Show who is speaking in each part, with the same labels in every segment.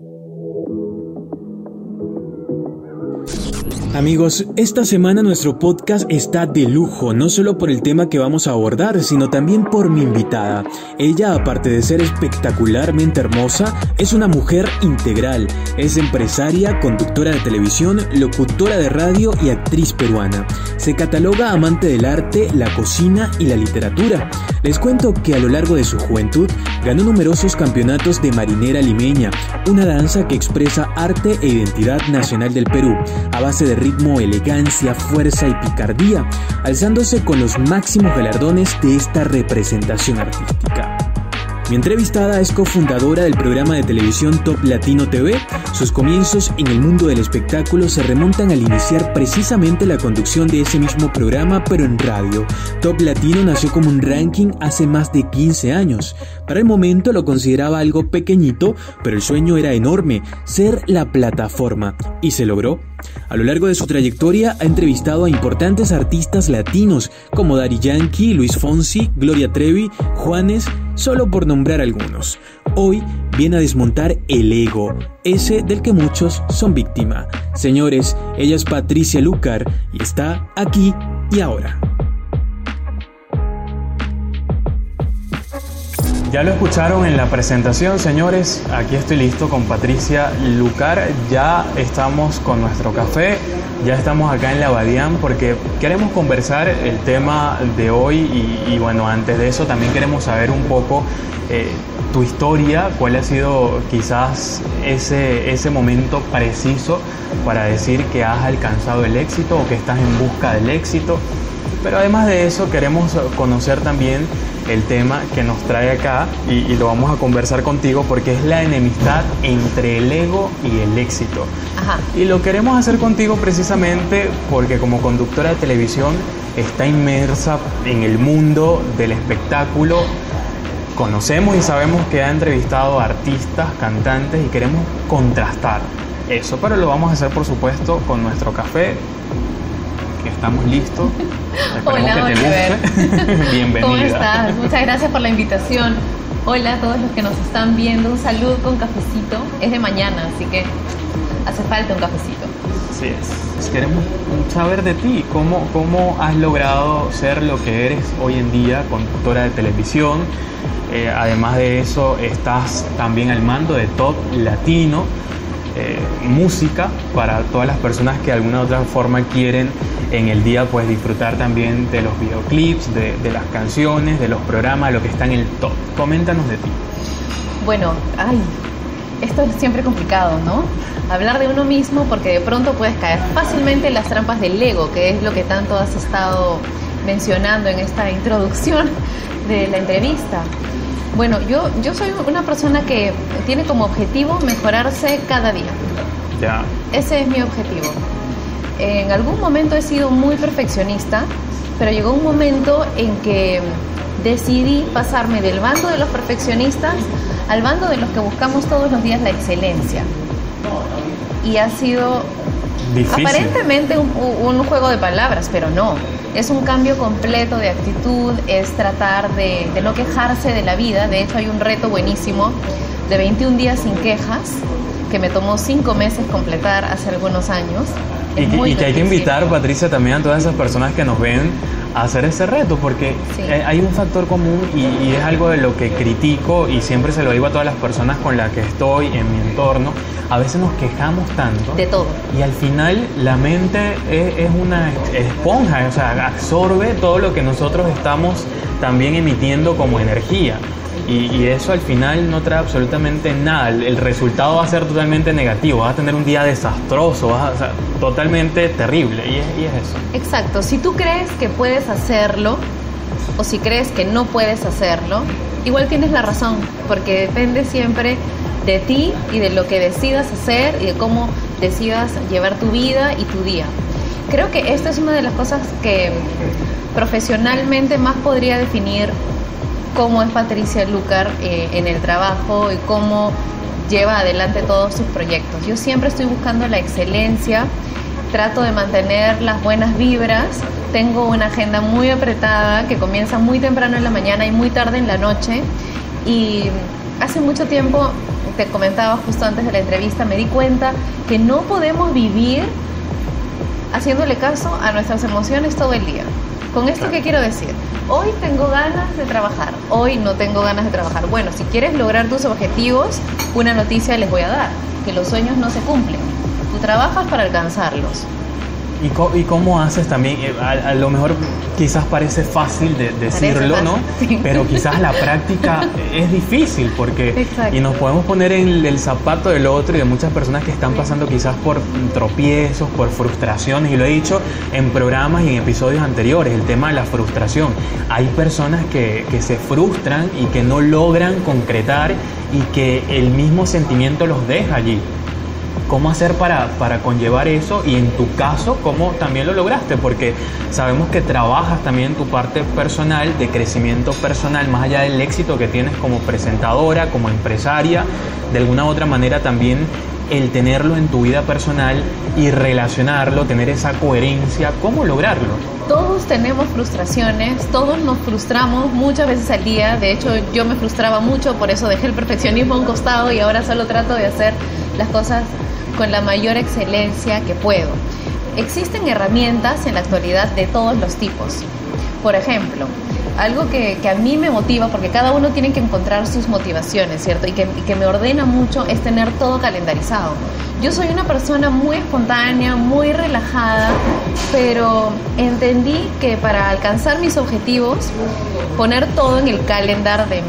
Speaker 1: Amigos, esta semana nuestro podcast está de lujo, no solo por el tema que vamos a abordar, sino también por mi invitada. Ella, aparte de ser espectacularmente hermosa, es una mujer integral. Es empresaria, conductora de televisión, locutora de radio y actriz peruana. Se cataloga amante del arte, la cocina y la literatura. Les cuento que a lo largo de su juventud ganó numerosos campeonatos de marinera limeña, una danza que expresa arte e identidad nacional del Perú, a base de ritmo, elegancia, fuerza y picardía, alzándose con los máximos galardones de esta representación artística. Mi entrevistada es cofundadora del programa de televisión Top Latino TV. Sus comienzos en el mundo del espectáculo se remontan al iniciar precisamente la conducción de ese mismo programa, pero en radio. Top Latino nació como un ranking hace más de 15 años. Para el momento lo consideraba algo pequeñito, pero el sueño era enorme, ser la plataforma. Y se logró. A lo largo de su trayectoria ha entrevistado a importantes artistas latinos como Daddy Yankee, Luis Fonsi, Gloria Trevi, Juanes, solo por nombrar algunos. Hoy viene a desmontar el ego, ese del que muchos son víctima. Señores, ella es Patricia Lucar y está aquí y ahora. Ya lo escucharon en la presentación, señores. Aquí estoy listo con Patricia Lucar. Ya estamos con nuestro café, ya estamos acá en la Abadián porque queremos conversar el tema de hoy y bueno, antes de eso también queremos saber un poco tu historia, cuál ha sido quizás ese momento preciso para decir que has alcanzado el éxito o que estás en busca del éxito. Pero además de eso queremos conocer también el tema que nos trae acá y lo vamos a conversar contigo porque es la enemistad entre el ego y el éxito.
Speaker 2: Ajá.
Speaker 1: Y lo queremos hacer contigo precisamente porque como conductora de televisión está inmersa en el mundo del espectáculo. Conocemos y sabemos que ha entrevistado a artistas, cantantes y queremos contrastar eso, pero lo vamos a hacer por supuesto con nuestro café. Estamos listos.
Speaker 2: Hola,
Speaker 1: que
Speaker 2: Oliver.
Speaker 1: te guste. Bienvenida.
Speaker 2: ¿Cómo estás? Muchas gracias por la invitación. Hola a todos los que nos están viendo. Un saludo con cafecito. Es de mañana, así que hace falta un cafecito.
Speaker 1: Así es. Queremos saber de ti. ¿Cómo has logrado ser lo que eres hoy en día, conductora de televisión? Además de eso, estás también al mando de Top Latino. Música para todas las personas que de alguna u otra forma quieren en el día pues disfrutar también de los videoclips, de las canciones, de los programas, lo que está en el top. Coméntanos de ti.
Speaker 2: Bueno, esto es siempre complicado, ¿no? Hablar de uno mismo porque de pronto puedes caer fácilmente en las trampas del ego, que es lo que tanto has estado mencionando en esta introducción de la entrevista. Bueno, yo soy una persona que tiene como objetivo mejorarse cada día.
Speaker 1: Ya.
Speaker 2: Ese es mi objetivo. En algún momento he sido muy perfeccionista, pero llegó un momento en que decidí pasarme del bando de los perfeccionistas al bando de los que buscamos todos los días la excelencia. Y ha sido
Speaker 1: difícil.
Speaker 2: Aparentemente un juego de palabras, pero no. Es un cambio completo de actitud, es tratar de no quejarse de la vida. De hecho, hay un reto buenísimo de 21 días sin quejas que me tomó 5 meses completar hace algunos años.
Speaker 1: Y que hay que invitar, Patricia, también a todas esas personas que nos ven a hacer ese reto, porque sí, hay un factor común y es algo de lo que critico y siempre se lo digo a todas las personas con las que estoy en mi entorno. A veces nos quejamos tanto
Speaker 2: de todo
Speaker 1: y al final la mente es una esponja, o sea, absorbe todo lo que nosotros estamos también emitiendo como energía. Y eso al final no trae absolutamente nada. El resultado va a ser totalmente negativo. Vas a tener un día desastroso, o sea, totalmente terrible. Y es eso.
Speaker 2: Exacto. Si tú crees que puedes hacerlo o si crees que no puedes hacerlo, igual tienes la razón, porque depende siempre de ti y de lo que decidas hacer y de cómo decidas llevar tu vida y tu día. Creo que esta es una de las cosas que profesionalmente más podría definir cómo es Patricia Lucar en el trabajo y cómo lleva adelante todos sus proyectos. Yo siempre estoy buscando la excelencia, trato de mantener las buenas vibras, tengo una agenda muy apretada que comienza muy temprano en la mañana y muy tarde en la noche, y hace mucho tiempo te comentaba justo antes de la entrevista, me di cuenta que no podemos vivir haciéndole caso a nuestras emociones todo el día. ¿Con esto qué quiero decir? Hoy tengo ganas de trabajar, hoy no tengo ganas de trabajar. Bueno, si quieres lograr tus objetivos, una noticia les voy a dar, que los sueños no se cumplen. Tú trabajas para alcanzarlos.
Speaker 1: ¿Y cómo haces también? A lo mejor quizás parece fácil de decirlo, ¿no? Sí. Pero quizás la práctica es difícil porque... Exacto. Y nos podemos poner en el zapato del otro y de muchas personas que están pasando quizás por tropiezos, por frustraciones. Y lo he dicho en programas y en episodios anteriores, el tema de la frustración. Hay personas que se frustran y que no logran concretar y que el mismo sentimiento los deja allí. ¿Cómo hacer para conllevar eso? Y en tu caso, ¿cómo también lo lograste? Porque sabemos que trabajas también en tu parte personal, de crecimiento personal, más allá del éxito que tienes como presentadora, como empresaria, de alguna u otra manera también el tenerlo en tu vida personal y relacionarlo, tener esa coherencia, ¿cómo lograrlo?
Speaker 2: Todos tenemos frustraciones, todos nos frustramos muchas veces al día. De hecho, yo me frustraba mucho, por eso dejé el perfeccionismo a un costado y ahora solo trato de hacer las cosas con la mayor excelencia que puedo. Existen herramientas en la actualidad de todos los tipos. Por ejemplo, algo que a mí me motiva, porque cada uno tiene que encontrar sus motivaciones, ¿cierto? Y que me ordena mucho es tener todo calendarizado. Yo soy una persona muy espontánea, muy relajada, pero entendí que para alcanzar mis objetivos, poner todo en el calendar de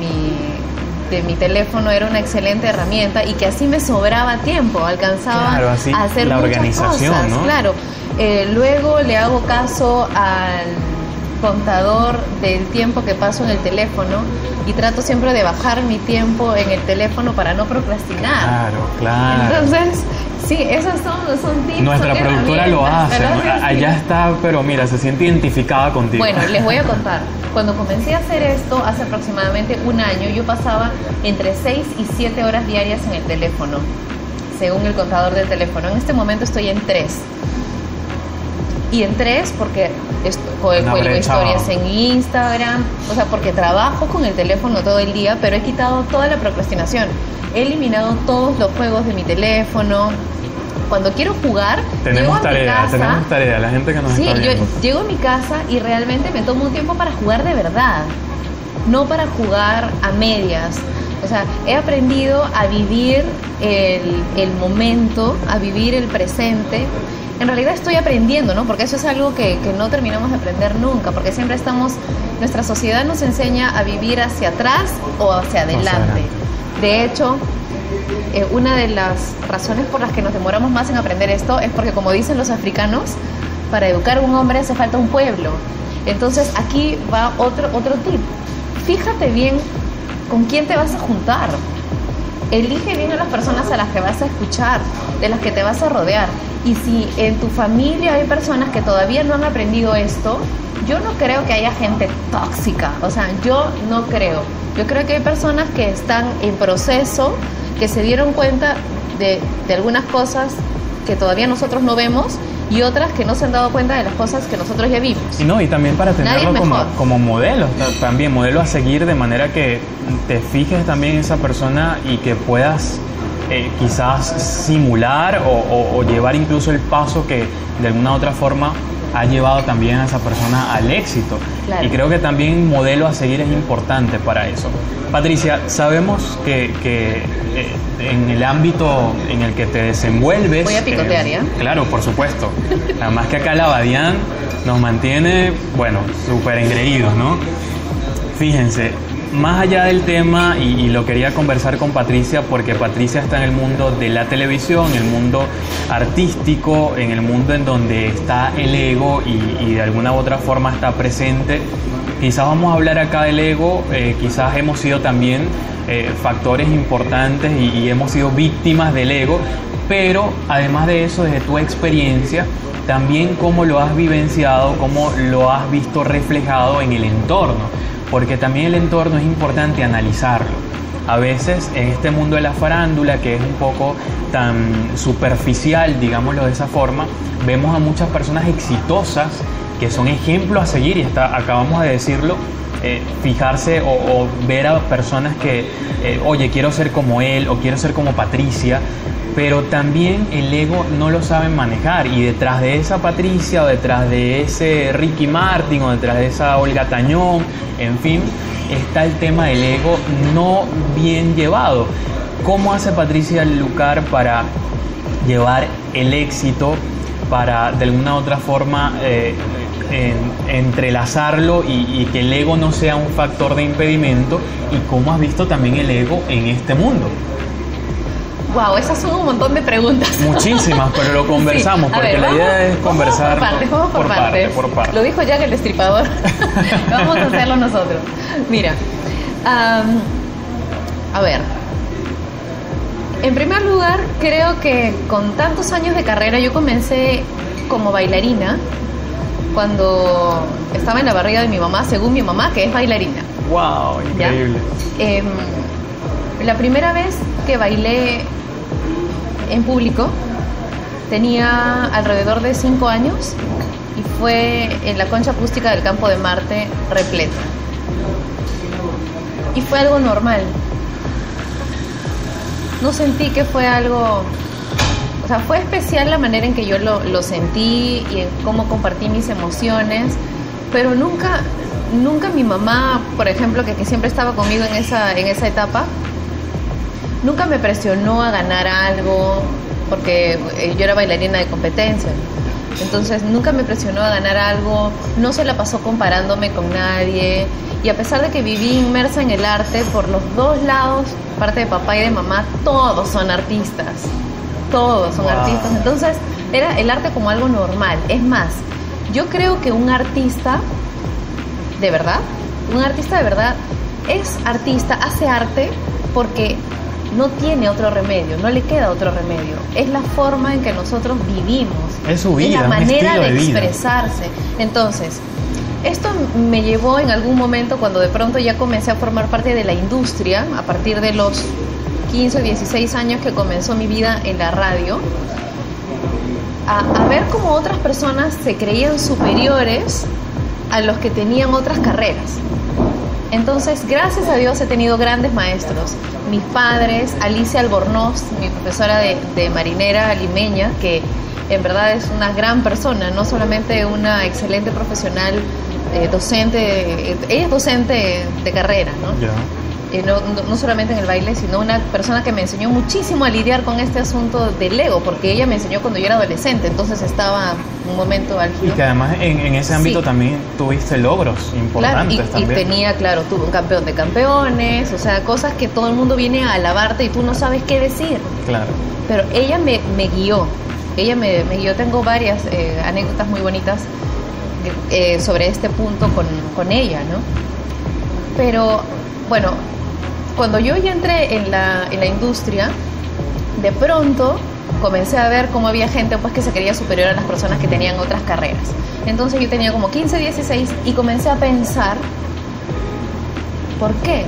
Speaker 2: mi teléfono era una excelente herramienta y que así me sobraba tiempo, alcanzaba a hacer
Speaker 1: la
Speaker 2: muchas
Speaker 1: organización,
Speaker 2: cosas,
Speaker 1: ¿no?
Speaker 2: Claro. Luego le hago caso al contador del tiempo que paso en el teléfono y trato siempre de bajar mi tiempo en el teléfono para no procrastinar.
Speaker 1: Claro.
Speaker 2: Entonces, sí, esos son tips.
Speaker 1: Nuestra productora lo hace, ¿no? Allá está, pero mira, se siente identificada contigo.
Speaker 2: Bueno, les voy a contar. Cuando comencé a hacer esto, hace aproximadamente un año, yo pasaba entre 6 y 7 horas diarias en el teléfono, según el contador del teléfono. En este momento estoy en 3. Y en 3 porque cuelgo historias en Instagram, o sea, porque trabajo con el teléfono todo el día, pero he quitado toda la procrastinación. He eliminado todos los juegos de mi teléfono. Cuando quiero jugar,
Speaker 1: tenemos tarea, la gente que nos está viendo.
Speaker 2: Yo llego a mi casa y realmente me tomo un tiempo para jugar de verdad, no para jugar a medias. O sea, he aprendido a vivir el momento, a vivir el presente. En realidad estoy aprendiendo, ¿no? Porque eso es algo que no terminamos de aprender nunca, porque siempre nuestra sociedad nos enseña a vivir hacia atrás o hacia adelante. De hecho, una de las razones por las que nos demoramos más en aprender esto es porque, como dicen los africanos, para educar a un hombre hace falta un pueblo. Entonces aquí va otro tip. Fíjate bien con quién te vas a juntar. Elige bien a las personas a las que vas a escuchar, de las que te vas a rodear. Y si en tu familia hay personas que todavía no han aprendido esto, yo no creo que haya gente tóxica. O sea, yo no creo. Yo creo que hay personas que están en proceso, que se dieron cuenta de algunas cosas que todavía nosotros no vemos y otras que no se han dado cuenta de las cosas que nosotros ya vimos.
Speaker 1: Y también para tenerlo como modelo, también modelo a seguir, de manera que te fijes también en esa persona y que puedas quizás simular o llevar incluso el paso que de alguna u otra forma ha llevado también a esa persona al éxito. Claro. Y creo que también modelo a seguir es importante para eso. Patricia, sabemos que en el ámbito en el que te desenvuelves...
Speaker 2: Voy a picotear, ¿ya?
Speaker 1: Claro, por supuesto. Además que acá la Badián nos mantiene, súper engreídos, ¿no? Fíjense, más allá del tema, y lo quería conversar con Patricia, porque Patricia está en el mundo de la televisión, en el mundo artístico, en el mundo en donde está el ego y de alguna u otra forma está presente. Quizás vamos a hablar acá del ego, quizás hemos sido también factores importantes y hemos sido víctimas del ego, pero además de eso, desde tu experiencia, también cómo lo has vivenciado, cómo lo has visto reflejado en el entorno. Porque también el entorno es importante analizarlo. A veces en este mundo de la farándula, que es un poco tan superficial, digámoslo de esa forma, vemos a muchas personas exitosas que son ejemplos a seguir, y acabamos de decirlo, fijarse o ver a personas que, oye, quiero ser como él o quiero ser como Patricia, pero también el ego no lo saben manejar, y detrás de esa Patricia o detrás de ese Ricky Martin o detrás de esa Olga Tañón, en fin, está el tema del ego no bien llevado. ¿Cómo hace Patricia Lucar para llevar el éxito, para de alguna u otra forma entrelazarlo y que el ego no sea un factor de impedimento? ¿Y cómo has visto también el ego en este mundo?
Speaker 2: Wow, esas son un montón de preguntas.
Speaker 1: Muchísimas, pero lo conversamos, sí. Porque la idea es conversar
Speaker 2: vamos por partes. Lo dijo Jack el Destripador. Vamos a hacerlo nosotros. Mira, a ver. En primer lugar, creo que con tantos años de carrera, yo comencé como bailarina cuando estaba en la barriga de mi mamá, según mi mamá, que es bailarina.
Speaker 1: ¡Wow! Increíble.
Speaker 2: La primera vez que bailé en público tenía alrededor de 5 años y fue en la concha acústica del Campo de Marte repleta. Y fue algo normal. No sentí que fue algo... O sea, fue especial la manera en que yo lo sentí y en cómo compartí mis emociones, pero nunca mi mamá, por ejemplo, que siempre estaba conmigo en esa etapa, nunca me presionó a ganar algo, porque yo era bailarina de competencia. Entonces nunca me presionó a ganar algo, no se la pasó comparándome con nadie. Y a pesar de que viví inmersa en el arte, por los dos lados, parte de papá y de mamá, todos son artistas. Todos son artistas. Entonces era el arte como algo normal. Es más, yo creo que un artista de verdad es artista, hace arte porque no tiene otro remedio, no le queda otro remedio. Es la forma en que nosotros vivimos. Es su vida, es la manera de expresarse. Entonces, esto me llevó en algún momento, cuando de pronto ya comencé a formar parte de la industria, a partir de los 15 o 16 años que comenzó mi vida en la radio, a ver cómo otras personas se creían superiores a los que tenían otras carreras. Entonces, gracias a Dios he tenido grandes maestros. Mis padres, Alicia Albornoz, mi profesora de marinera limeña, que en verdad es una gran persona, no solamente una excelente profesional, docente, ella es docente de carrera, ¿no? Yeah. No solamente en el baile, sino una persona que me enseñó muchísimo a lidiar con este asunto del ego, porque ella me enseñó cuando yo era adolescente, entonces estaba en un momento álgido.
Speaker 1: Y que además en ese ámbito también tuviste logros importantes.
Speaker 2: Claro, y tenía, tuve un campeón de campeones, o sea, cosas que todo el mundo viene a alabarte y tú no sabes qué decir.
Speaker 1: Claro.
Speaker 2: Pero ella me guió, me guió. Tengo varias anécdotas muy bonitas sobre este punto con ella, ¿no? Pero, bueno, cuando yo ya entré en la industria, de pronto comencé a ver cómo había gente pues que se creía superior a las personas que tenían otras carreras. Entonces yo tenía como 15, 16 y comencé a pensar, ¿por qué?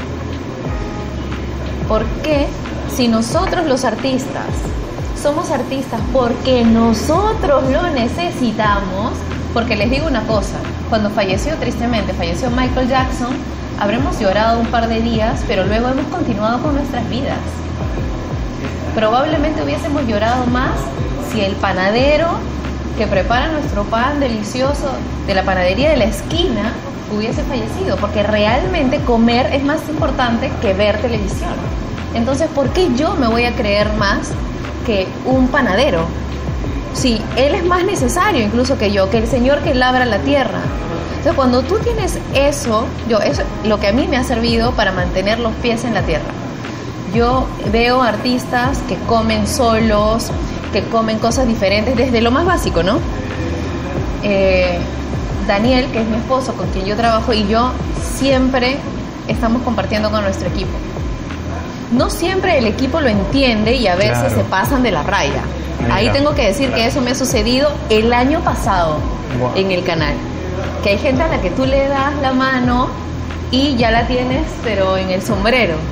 Speaker 2: ¿Por qué si nosotros los artistas somos artistas porque nosotros lo necesitamos? Porque les digo una cosa, cuando tristemente falleció Michael Jackson, habremos llorado un par de días, pero luego hemos continuado con nuestras vidas. Probablemente hubiésemos llorado más si el panadero que prepara nuestro pan delicioso de la panadería de la esquina hubiese fallecido, porque realmente comer es más importante que ver televisión. Entonces, ¿por qué yo me voy a creer más que un panadero? Sí, él es más necesario incluso que yo, que el señor que labra la tierra. Entonces, cuando tú tienes eso es lo que a mí me ha servido para mantener los pies en la tierra. Yo veo artistas que comen solos, que comen cosas diferentes, desde lo más básico, ¿no? Daniel, que es mi esposo, con quien yo trabajo, y yo siempre estamos compartiendo con nuestro equipo. No siempre el equipo lo entiende y a veces se pasan de la raya. Ahí tengo que decir que eso me ha sucedido el año pasado en el canal. Que hay gente a la que tú le das la mano y ya la tienes, pero en el sombrero.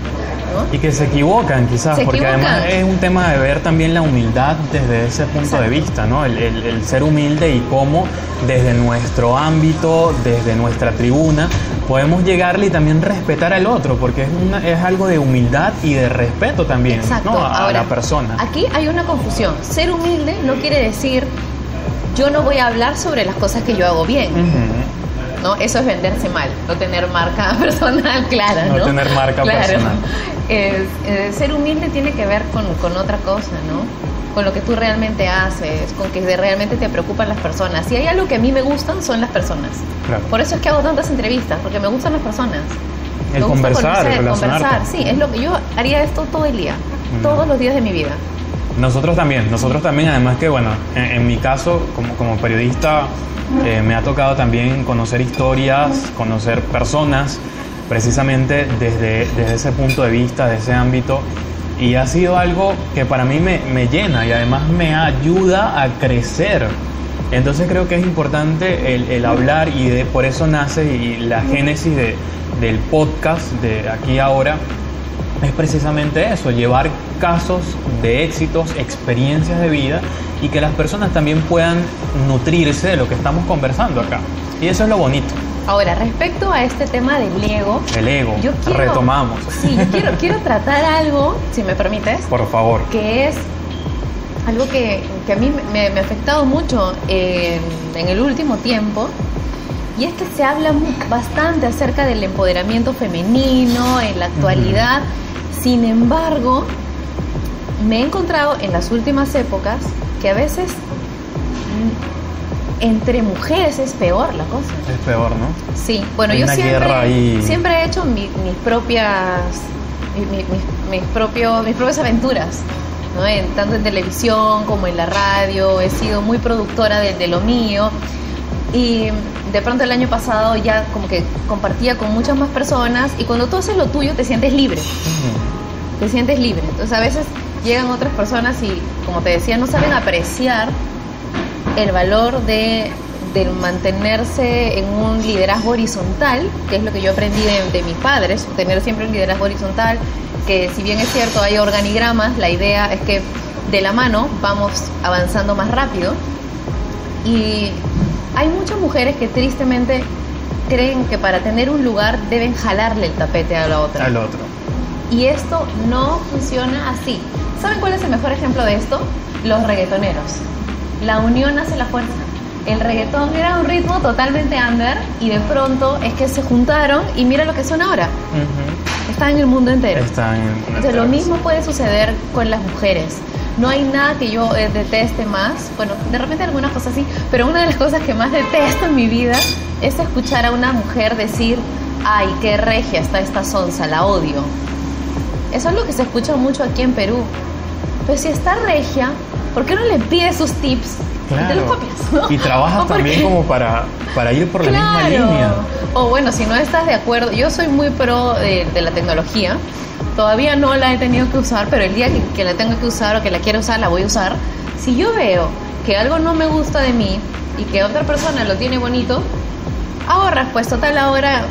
Speaker 1: Y que se equivocan quizás, porque además es un tema de ver también la humildad desde ese punto de vista, ¿no? El ser humilde y cómo desde nuestro ámbito, desde nuestra tribuna, podemos llegarle y también respetar al otro, porque es algo de humildad y de respeto también, ¿no? a la persona.
Speaker 2: Aquí hay una confusión. Ser humilde no quiere decir yo no voy a hablar sobre las cosas que yo hago bien. ¿No? Eso es venderse mal, no tener marca personal clara, ¿no?
Speaker 1: No tener marca personal.
Speaker 2: Ser humilde tiene que ver con otra cosa, ¿no? Con lo que tú realmente haces, con que realmente te preocupan las personas. Si hay algo que a mí me gustan, son las personas. Claro. Por eso es que hago tantas entrevistas, porque me gustan las personas.
Speaker 1: El conversar,
Speaker 2: conversar, sí, es lo que yo haría esto todo el día, todos los días de mi vida.
Speaker 1: Nosotros también, además que, bueno, en mi caso, como periodista, me ha tocado también conocer historias, conocer personas, precisamente desde ese punto de vista, de ese ámbito, y ha sido algo que para mí me llena y además me ayuda a crecer. Entonces creo que es importante el hablar y por eso nace y la génesis del podcast de Aquí Ahora es precisamente eso, llevar casos de éxitos, experiencias de vida y que las personas también puedan nutrirse de lo que estamos conversando acá. Y eso es lo bonito.
Speaker 2: Ahora, respecto a este tema del ego...
Speaker 1: El ego, retomamos.
Speaker 2: Sí, yo quiero tratar algo, si me permites.
Speaker 1: Por favor.
Speaker 2: Que es algo que a mí me ha afectado mucho en el último tiempo. Y es que se habla bastante acerca del empoderamiento femenino en la actualidad. Sin embargo, me he encontrado en las últimas épocas que a veces entre mujeres es peor la cosa.
Speaker 1: Es peor, ¿no?
Speaker 2: Sí, bueno, yo siempre he hecho mis propias aventuras, ¿no? Tanto en televisión como en la radio, he sido muy productora de lo mío. Y de pronto el año pasado ya como que compartía con muchas más personas y cuando tú haces lo tuyo te sientes libre. Te sientes libre. Entonces a veces llegan otras personas y, como te decía, no saben apreciar el valor del mantenerse en un liderazgo horizontal, que es lo que yo aprendí de mis padres, tener siempre un liderazgo horizontal, que si bien es cierto hay organigramas, la idea es que de la mano vamos avanzando más rápido. Y hay muchas mujeres que tristemente creen que para tener un lugar deben jalarle el tapete a la otra.
Speaker 1: Al otro.
Speaker 2: Y esto no funciona así. ¿Saben cuál es el mejor ejemplo de esto? Los reggaetoneros. La unión hace la fuerza. El reggaetón era un ritmo totalmente under y de pronto es que se juntaron y mira lo que son ahora. Están en el mundo entero. Entonces lo mismo puede suceder con las mujeres. No hay nada que yo deteste más, bueno, de repente algunas cosas sí, pero una de las cosas que más detesto en mi vida es escuchar a una mujer decir, ay, qué regia está esta sonsa, la odio. Eso es lo que se escucha mucho aquí en Perú. Pero si está regia, ¿por qué no le pides sus tips?
Speaker 1: Claro.
Speaker 2: Y te los copias, ¿no?
Speaker 1: Y trabajas también como para ir por la misma línea.
Speaker 2: O bueno, si no estás de acuerdo, yo soy muy pro de la tecnología. Todavía no la he tenido que usar, pero el día que la tenga que usar o que la quiera usar, la voy a usar. Si yo veo que algo no me gusta de mí y que otra persona lo tiene bonito, ahorras, pues total ahora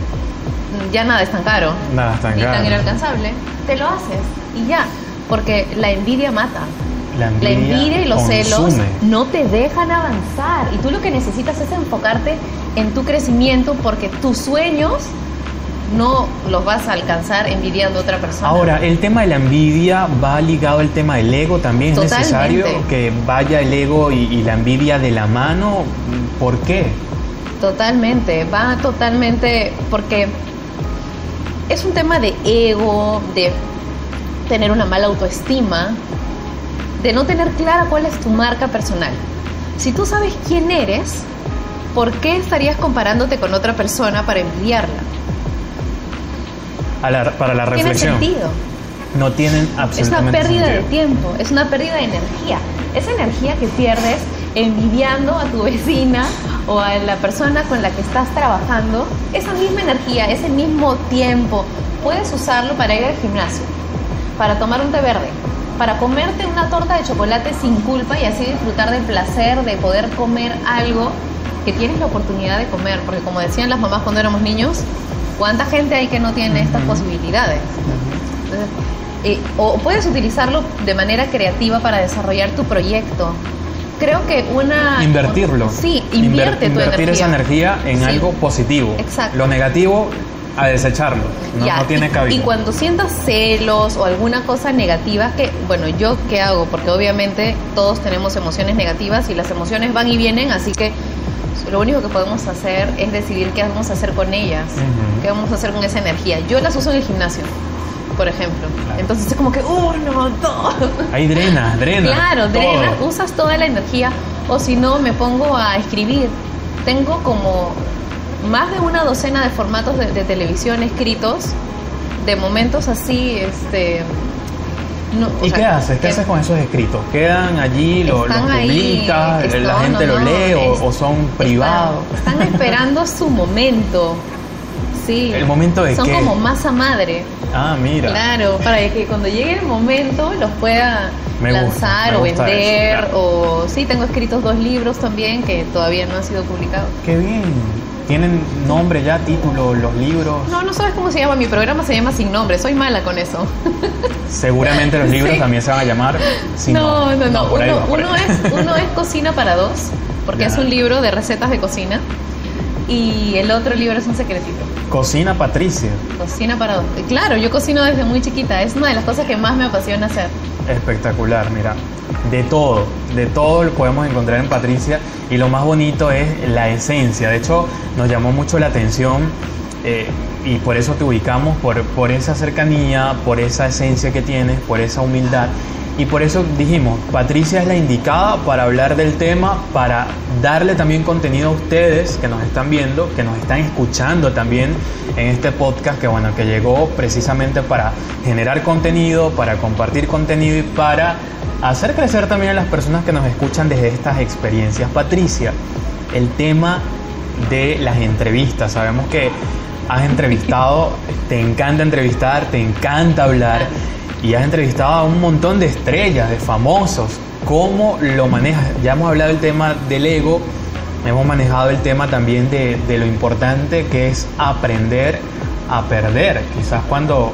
Speaker 2: ya nada es tan caro.
Speaker 1: Nada es tan
Speaker 2: ni
Speaker 1: caro.
Speaker 2: Tan inalcanzable. Te lo haces y ya, porque la envidia mata. La envidia y los celos no te dejan avanzar y tú lo que necesitas es enfocarte en tu crecimiento porque tus sueños no los vas a alcanzar envidiando a otra persona.
Speaker 1: Ahora, el tema de la envidia va ligado al tema del ego también. ¿Es necesario que vaya el ego y la envidia de la mano? ¿Por qué?
Speaker 2: Totalmente, va totalmente porque es un tema de ego, de tener una mala autoestima, de no tener clara cuál es tu marca personal. Si tú sabes quién eres, ¿por qué estarías comparándote con otra persona para envidiarla?
Speaker 1: Para la reflexión.
Speaker 2: Tiene sentido.
Speaker 1: No tienen absolutamente
Speaker 2: Es una pérdida
Speaker 1: sentido.
Speaker 2: de tiempo, es una pérdida de energía. Esa energía que pierdes envidiando a tu vecina o a la persona con la que estás trabajando, esa misma energía, ese mismo tiempo, puedes usarlo para ir al gimnasio, para tomar un té verde, para comerte una torta de chocolate sin culpa y así disfrutar del placer de poder comer algo que tienes la oportunidad de comer. Porque como decían las mamás cuando éramos niños, ¿cuánta gente hay que no tiene estas posibilidades? O puedes utilizarlo de manera creativa para desarrollar tu proyecto. Creo que
Speaker 1: invertirlo.
Speaker 2: Sí, invierte tu
Speaker 1: invertir
Speaker 2: energía.
Speaker 1: esa energía en
Speaker 2: Sí.
Speaker 1: algo positivo.
Speaker 2: Exacto.
Speaker 1: Lo negativo, a desecharlo. No tiene cabida.
Speaker 2: Y cuando sientas celos o alguna cosa negativa, que, bueno, ¿yo qué hago? Porque obviamente todos tenemos emociones negativas y las emociones van y vienen, así que lo único que podemos hacer es decidir qué vamos a hacer con ellas, qué vamos a hacer con esa energía. Yo las uso en el gimnasio, por ejemplo.
Speaker 1: Claro.
Speaker 2: Entonces es como que, no, todo.
Speaker 1: Ahí drena.
Speaker 2: Claro,
Speaker 1: todo.
Speaker 2: drenas, usas toda la energía. O si no, me pongo a escribir. Tengo como más de una docena de formatos de televisión escritos, de momentos así,
Speaker 1: ¿Y qué haces? ¿Qué haces con esos escritos? ¿Quedan allí, los publicas, la gente lo lee o son privados?
Speaker 2: Están esperando su momento. Sí.
Speaker 1: ¿El momento de
Speaker 2: Son
Speaker 1: qué?
Speaker 2: Son como masa madre.
Speaker 1: Ah, mira.
Speaker 2: Claro, para que cuando llegue el momento los pueda lanzar o vender.
Speaker 1: Claro.
Speaker 2: O sí, tengo escritos 2 libros también que todavía no han sido publicados.
Speaker 1: ¡Qué bien! ¿Tienen nombre ya, título, los libros?
Speaker 2: No sabes cómo se llama. Mi programa se llama Sin Nombre. Soy mala con eso.
Speaker 1: Seguramente los libros también se van a llamar Sin Nombre.
Speaker 2: No. Uno es Cocina para 2, porque es un libro de recetas de cocina. Y el otro libro es un secretito.
Speaker 1: Cocina Patricia.
Speaker 2: Cocina para 2. Claro, yo cocino desde muy chiquita. Es una de las cosas que más me apasiona hacer.
Speaker 1: Espectacular, mira. De todo lo podemos encontrar en Patricia, y lo más bonito es la esencia. De hecho, nos llamó mucho la atención y por eso te ubicamos, por esa cercanía, por esa esencia que tienes, por esa humildad. Y por eso dijimos, Patricia es la indicada para hablar del tema, para darle también contenido a ustedes que nos están viendo, que nos están escuchando también en este podcast, que llegó precisamente para generar contenido, para compartir contenido y para hacer crecer también a las personas que nos escuchan desde estas experiencias. Patricia, el tema de las entrevistas. Sabemos que has entrevistado, te encanta entrevistar, te encanta hablar. Y has entrevistado a un montón de estrellas, de famosos. ¿Cómo lo manejas? Ya hemos hablado del tema del ego, hemos manejado el tema también de lo importante que es aprender a perder. Quizás cuando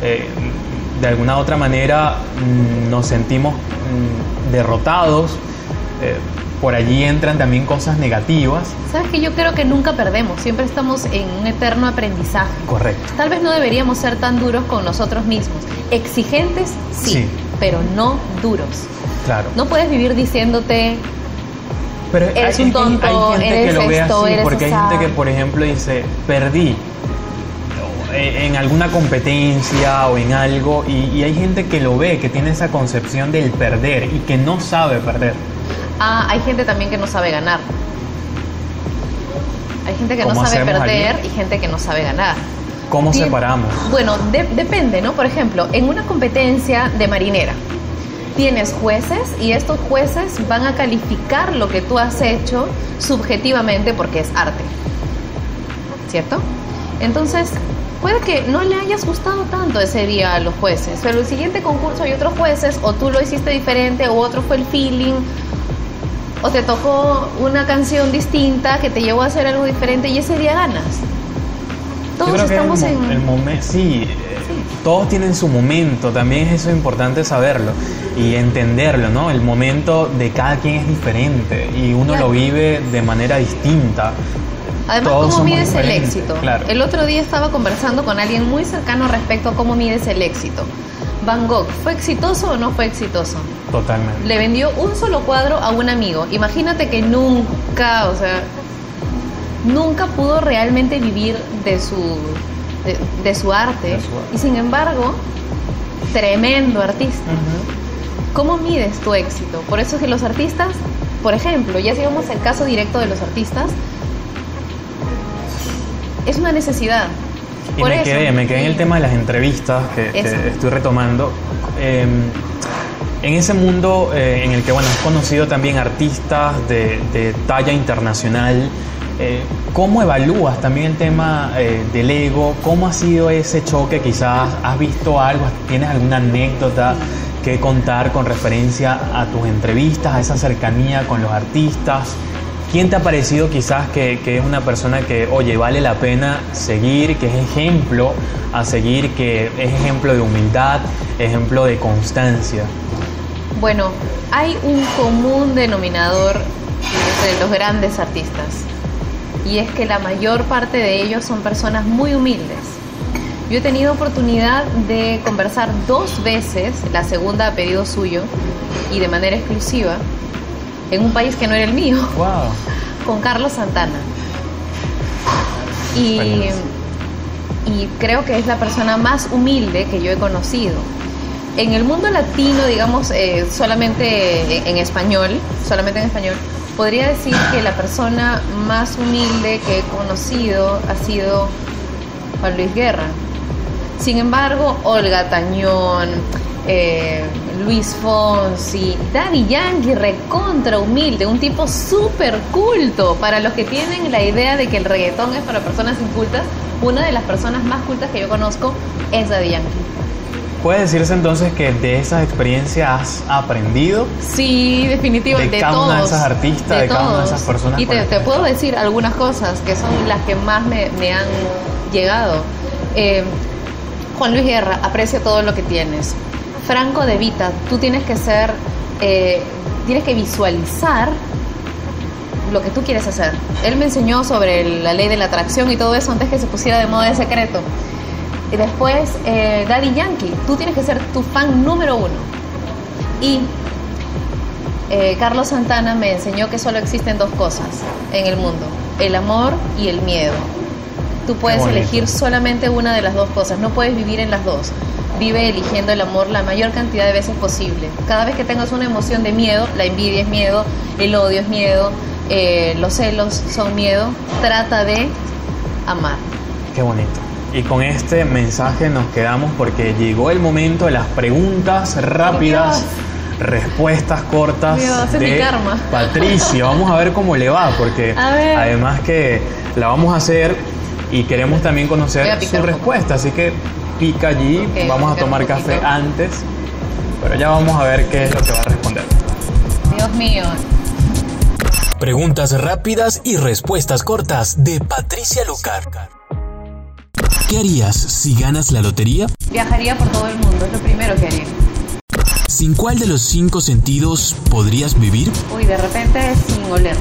Speaker 1: de alguna otra manera nos sentimos derrotados, por allí entran también cosas negativas.
Speaker 2: Sabes que yo creo que nunca perdemos, siempre estamos en un eterno aprendizaje.
Speaker 1: Correcto.
Speaker 2: Tal vez no deberíamos ser tan duros con nosotros mismos. Exigentes, sí, pero no duros.
Speaker 1: Claro.
Speaker 2: No puedes vivir diciéndote,
Speaker 1: pero
Speaker 2: eres un tonto,
Speaker 1: hay gente
Speaker 2: eres
Speaker 1: que lo ve
Speaker 2: esto,
Speaker 1: así,
Speaker 2: eres
Speaker 1: porque hay
Speaker 2: esa.
Speaker 1: gente que, por ejemplo, dice, perdí en alguna competencia o en algo, y hay gente que lo ve, que tiene esa concepción del perder y que no sabe perder.
Speaker 2: Hay gente también que no sabe ganar. Hay gente que no sabe perder y gente que no sabe ganar.
Speaker 1: ¿Cómo separamos?
Speaker 2: Bueno, depende, ¿no? Por ejemplo, en una competencia de marinera tienes jueces y estos jueces van a calificar lo que tú has hecho subjetivamente porque es arte, ¿cierto? Entonces, puede que no le hayas gustado tanto ese día a los jueces, pero el siguiente concurso hay otros jueces, o tú lo hiciste diferente, o otro fue el feeling, o te tocó una canción distinta que te llevó a hacer algo diferente y ese día ganas. Todos estamos en
Speaker 1: el momento, sí, todos tienen su momento, también eso es importante saberlo y entenderlo, ¿no? El momento de cada quien es diferente y uno lo vive de manera distinta.
Speaker 2: Además,
Speaker 1: Todos
Speaker 2: ¿cómo mides el
Speaker 1: diferentes,
Speaker 2: éxito?
Speaker 1: claro.
Speaker 2: El otro día estaba conversando con alguien muy cercano respecto a cómo mides el éxito. Van Gogh, ¿fue exitoso o no fue exitoso?
Speaker 1: Totalmente.
Speaker 2: Le vendió un solo cuadro a un amigo. Imagínate que nunca pudo realmente vivir de su arte. Y sin embargo, tremendo artista. ¿Cómo mides tu éxito? Por eso es que los artistas, por ejemplo, ya si vamos al caso directo de los artistas, es una necesidad.
Speaker 1: Y me quedé en el tema de las entrevistas que estoy retomando. En ese mundo en el que has conocido también artistas de talla internacional, ¿cómo evalúas también el tema del ego? ¿Cómo ha sido ese choque? Quizás has visto algo, tienes alguna anécdota que contar con referencia a tus entrevistas, a esa cercanía con los artistas. ¿Quién te ha parecido quizás que es una persona que, oye, vale la pena seguir, que es ejemplo a seguir, que es ejemplo de humildad, ejemplo de constancia?
Speaker 2: Bueno, hay un común denominador entre los grandes artistas, y es que la mayor parte de ellos son personas muy humildes. Yo he tenido oportunidad de conversar 2 veces, la segunda a pedido suyo y de manera exclusiva, en un país que no era el mío,
Speaker 1: Wow.
Speaker 2: con Carlos Santana. Y creo que es la persona más humilde que yo he conocido. En el mundo latino, digamos, solamente en español, podría decir que la persona más humilde que he conocido ha sido Juan Luis Guerra. Sin embargo, Olga Tañón, Luis Fonsi, Daddy Yankee, recontra humilde, un tipo súper culto. Para los que tienen la idea de que el reggaetón es para personas incultas, una de las personas más cultas que yo conozco es Daddy Yankee.
Speaker 1: ¿Puede decirse entonces que de esas experiencias has aprendido?
Speaker 2: Sí, definitivamente.
Speaker 1: De cada una de esas artistas, de cada una de esas personas.
Speaker 2: Y te puedo decir algunas cosas que son las que más me han llegado. Juan Luis Guerra, aprecia todo lo que tienes. Franco De Vita, tú tienes que tienes que visualizar lo que tú quieres hacer. Él me enseñó sobre la ley de la atracción y todo eso antes que se pusiera de moda el secreto. Y después, Daddy Yankee, tú tienes que ser tu fan número 1. Y Carlos Santana me enseñó que solo existen 2 cosas en el mundo: el amor y el miedo. Tú puedes elegir solamente una de las 2 cosas, no puedes vivir en las 2. Vive eligiendo el amor la mayor cantidad de veces posible. Cada vez que tengas una emoción de miedo, la envidia es miedo, el odio es miedo, los celos son miedo, trata de amar.
Speaker 1: Qué bonito. Y con este mensaje nos quedamos porque llegó el momento de las preguntas rápidas, respuestas cortas.
Speaker 2: Dios,
Speaker 1: de
Speaker 2: mi karma.
Speaker 1: Patricia. Vamos a ver cómo le va, porque además que la vamos a hacer y queremos también conocer su respuesta. Así que pica allí, vamos a tomar café antes, pero ya vamos a ver qué es lo que va a responder.
Speaker 2: Dios mío.
Speaker 1: Preguntas rápidas y respuestas cortas de Patricia Lucar. ¿Qué harías si ganas la lotería?
Speaker 2: Viajaría por todo el mundo, es lo primero que haría.
Speaker 1: ¿Sin cuál de los 5 sentidos podrías vivir?
Speaker 2: Uy, de repente sin oler.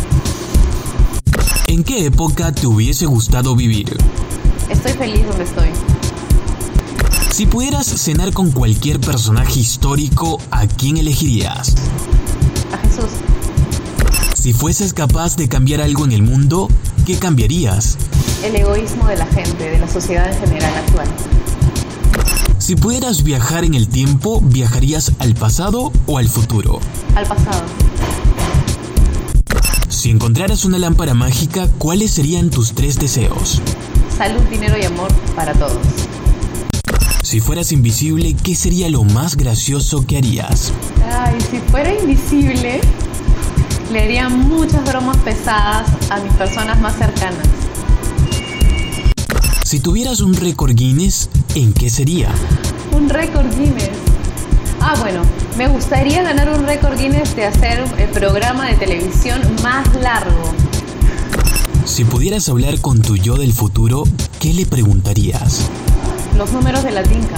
Speaker 1: ¿En qué época te hubiese gustado vivir?
Speaker 2: Estoy feliz donde estoy.
Speaker 1: Si pudieras cenar con cualquier personaje histórico, ¿a quién elegirías?
Speaker 2: A Jesús.
Speaker 1: Si fueses capaz de cambiar algo en el mundo, ¿qué cambiarías?
Speaker 2: El egoísmo de la gente, de la sociedad en general actual.
Speaker 1: Si pudieras viajar en el tiempo, ¿viajarías al pasado o al futuro?
Speaker 2: Al pasado.
Speaker 1: Si encontraras una lámpara mágica, ¿cuáles serían tus 3 deseos?
Speaker 2: Salud, dinero y amor para todos.
Speaker 1: Si fueras invisible, ¿qué sería lo más gracioso que harías?
Speaker 2: Ay, si fuera invisible, le haría muchas bromas pesadas a mis personas más cercanas.
Speaker 1: Si tuvieras un récord Guinness, ¿en qué sería?
Speaker 2: Un récord Guinness. Bueno, me gustaría ganar un récord Guinness de hacer el programa de televisión más largo.
Speaker 1: Si pudieras hablar con tu yo del futuro, ¿qué le preguntarías?
Speaker 2: Los números de la tinca.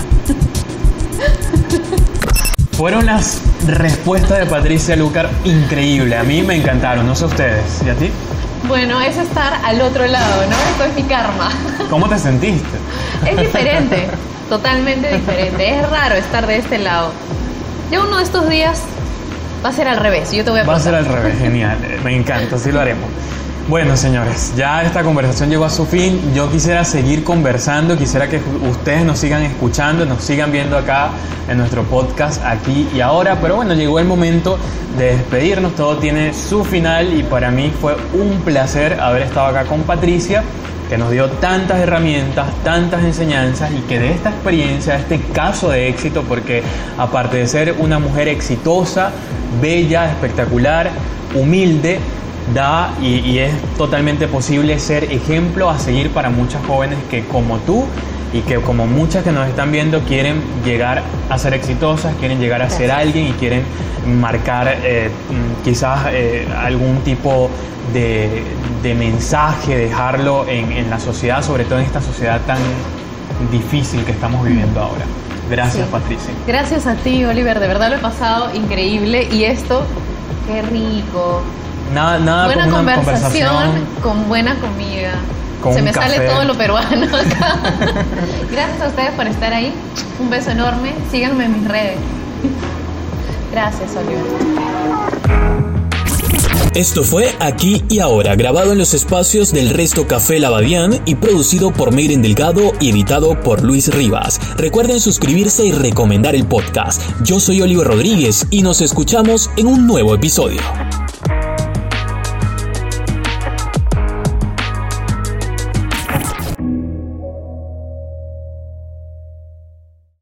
Speaker 1: Fueron las respuestas de Patricia Lucar increíbles. A mí me encantaron, no sé ustedes. ¿Y a ti?
Speaker 2: Bueno, es estar al otro lado, ¿no? Esto es mi karma.
Speaker 1: ¿Cómo te sentiste?
Speaker 2: Es diferente, totalmente diferente. Es raro estar de este lado. Ya uno de estos días va a ser al revés. Yo te voy a
Speaker 1: Va a ser al revés, genial. Me encanta, así lo haremos. Bueno, señores, ya esta conversación llegó a su fin. Yo quisiera seguir conversando, quisiera que ustedes nos sigan escuchando, nos sigan viendo acá en nuestro podcast Aquí y Ahora. Pero bueno, llegó el momento de despedirnos, todo tiene su final y para mí fue un placer haber estado acá con Patricia, que nos dio tantas herramientas, tantas enseñanzas y que de esta experiencia, de este caso de éxito, porque aparte de ser una mujer exitosa, bella, espectacular, humilde, da y es totalmente posible ser ejemplo a seguir para muchas jóvenes que como tú y que como muchas que nos están viendo quieren llegar a ser exitosas, quieren llegar a ser alguien y quieren marcar quizás algún tipo de mensaje, dejarlo en la sociedad, sobre todo en esta sociedad tan difícil que estamos viviendo ahora. Gracias, sí. Patricia.
Speaker 2: Gracias a ti, Oliver, de verdad lo he pasado increíble y esto, qué rico.
Speaker 1: Nada
Speaker 2: buena
Speaker 1: como una
Speaker 2: conversación con buena comida. Se me
Speaker 1: café.
Speaker 2: Sale todo lo peruano acá. Gracias a ustedes por estar ahí. Un beso enorme. Síganme en mis redes. Gracias, Oliver.
Speaker 1: Esto fue Aquí y Ahora, grabado en los espacios del Resto Café Lavadian y producido por Meiren Delgado y editado por Luis Rivas. Recuerden suscribirse y recomendar el podcast. Yo soy Oliver Rodríguez y nos escuchamos en un nuevo episodio.